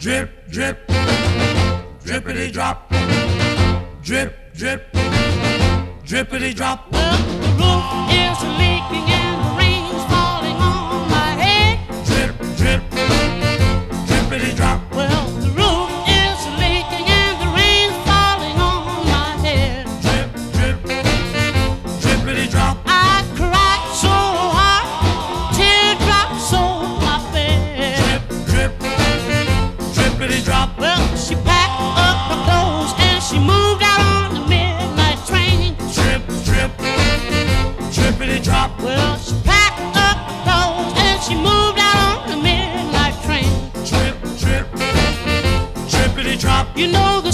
Drip, drip, drippity drop. Drip, drip, drippity drop. Well, the roof is leaking and the rain's falling on my head. Drip, drip, drippity drop. Well, the roof is leaking and the rain's falling on my head. Drip, drip, drippity drop. I cried so hard, teardrops on my bed. Drip, drip, drippity drop. Well, she packed up her clothes and she moved out on the midnight train. Drip, drip, drippity drop. Well, she packed up her clothes and she moved out on the midnight train. Drip, drip, drippity drop. You know the